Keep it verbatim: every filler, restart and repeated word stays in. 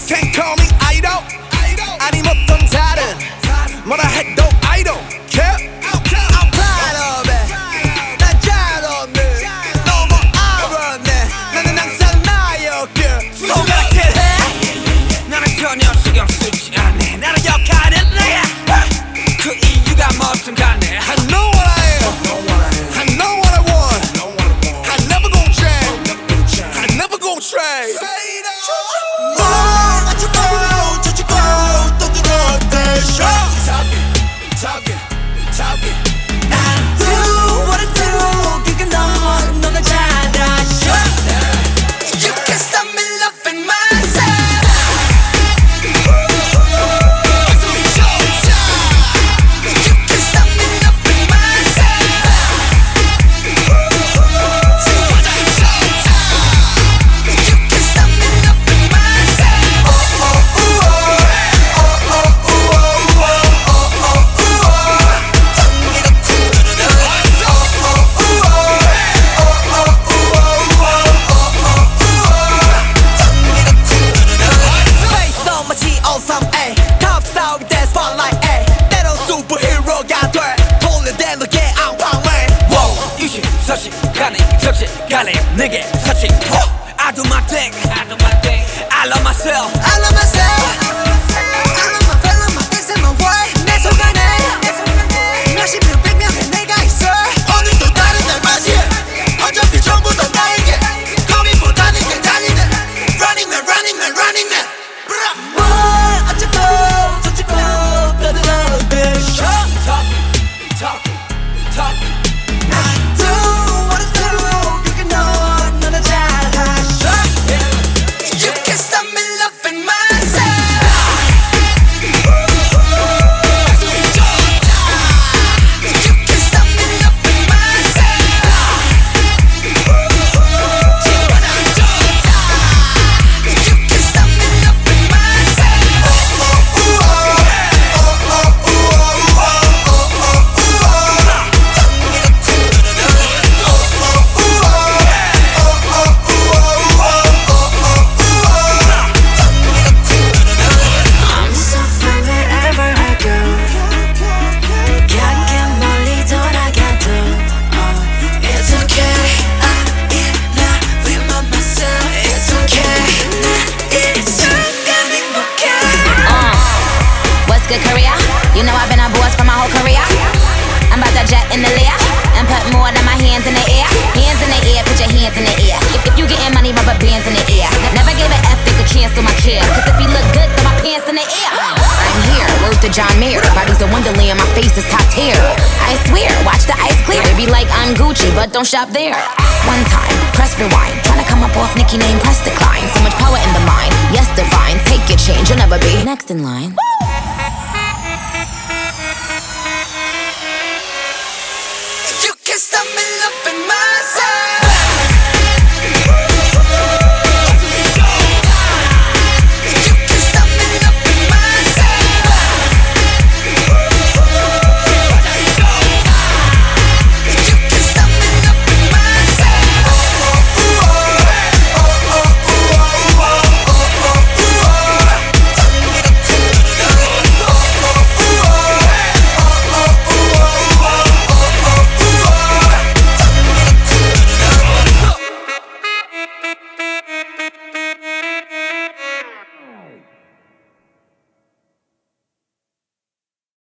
Can't call me idol. 아님 어떤 다른 뭐라 해도 I don't care. I'm proud of it. 난 잘 없네. 너무 알았네. 나는 항상 나였길. 손가락질 해. 나는 전혀 신경 쓰지 않네. 나는 역할은 내야. 그 이유가 뭐든 간에 I know what I am. I know what I want. I never gon' change. I never gon' trade. Talking, talking. I do what I do. 그게 넌 너는 잘 아셔. You can't stop me loving myself. You can't stop me loving myself. You can't stop me loving myself. Oh oh oh oh oh oh oh oh. 가네 내게 touching I do my thing I do my thing I love myself I love myself I love my feel love my things and my way 내 속안에 몇십 명 백 명의 내가 있어 오늘도 다른 날 맞이해 어차피 전부 다 나에게 고민보다는 게 달리네 Running man running man running man 뭘 어쩌고 저쩌고 떠들어 대셔 Talking talking talking Korea, you know I've been a boss for my whole career. I'm about to jet in the lair and put more than my hands in the air. Hands in the air, put your hands in the air. If, if you getting money, rubber bands in the air. Never gave an F, they could cancel my care. Cause if he look good, throw my pants in the air. I'm here, word to John Mayer. Body's a wonderland, my face is top tier. I swear, watch the ice clear. They be like I'm Gucci, but don't shop there. One time, press rewind. Tryna come up off Nicki name, press decline. So much power in the mind, yes divine. Take your change, you'll never be next in line.